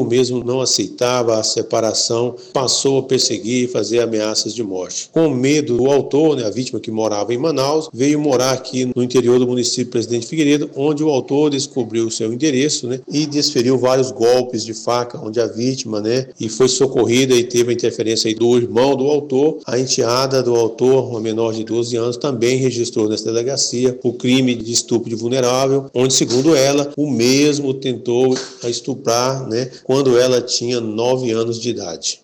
mesmo não aceitava a separação, passou a perseguir e fazer ameaças de morte. Com medo, o autor, a vítima que morava em Manaus, veio morar aqui no interior do município de Presidente Figueiredo, onde o autor descobriu o seu endereço, e desferiu vários golpes de faca, onde a vítima, e foi socorrida e teve a interferência aí do irmão do autor. A enteada do autor, uma menor de 12 anos, também registrou nessa delegacia o crime de estupro de vulnerável, onde, segundo ela, o mesmo tentou a estuprar, quando ela tinha 9 anos de idade.